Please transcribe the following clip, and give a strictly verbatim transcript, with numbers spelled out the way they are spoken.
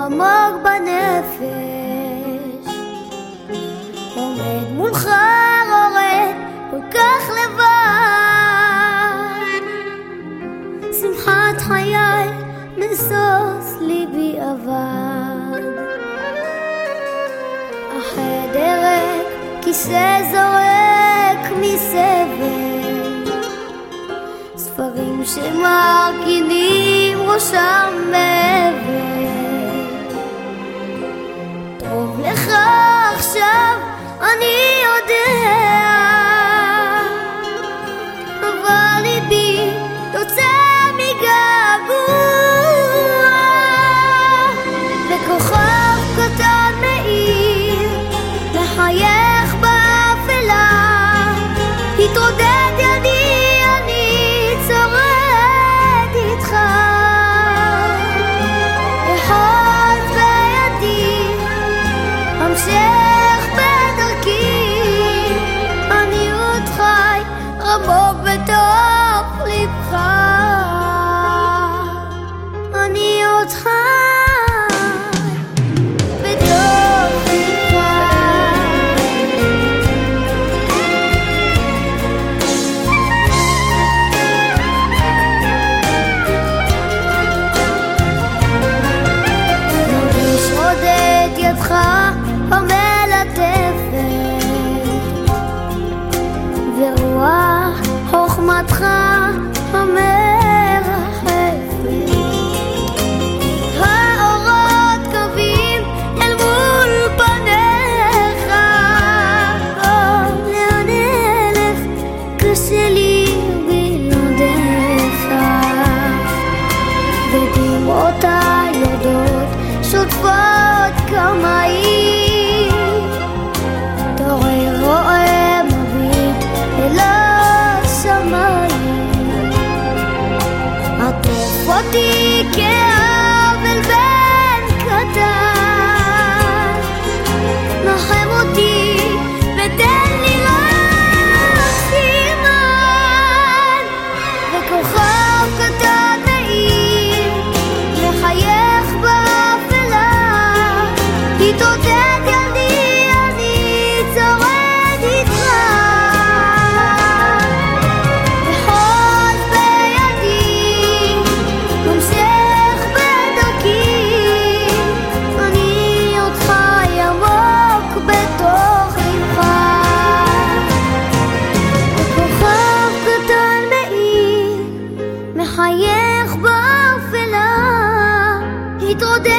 עמוק בנפש, עומד מולך רורד כל כך לבד, שמחת חיי משוש ליבי אבד. החדר ריק, כיסא זורק מסבל, ספרים שמרכינים ראשם מעבר. טוב לך עכשיו, אני יודע, אבל ליבי יוצא מגעגוע, וכוכב קטן מאיר מחייך באפלה, התרודד ידי, אני צורד איתך, אחוז בידי, המשך בדרכי, אני עוד חי עמוק בתוך לבך, אני עוד חי בתוך לבך. מרגיש עוד את ידך המלטפת, ורוח חוכמתך המרחפת, האורות קווים אל מול פניך, לאן אלך, קשה לי בלעדיך, ודמעותיי יודעות שוטפות כמיים, תורי רואה מביט אל השמיים, עטוף אותי כעבל בן קטן, נחם אותי ותן לי רק סימן, וכוכב קטן מאיר מחייך באפלה, התעודד ידי, אני צורד איתך, אחוז בידי, המשך בדרכי, אני עוד חי עמוק בתוך לבך, וכוכב קטן מאיר מחייך באפלה, התרודד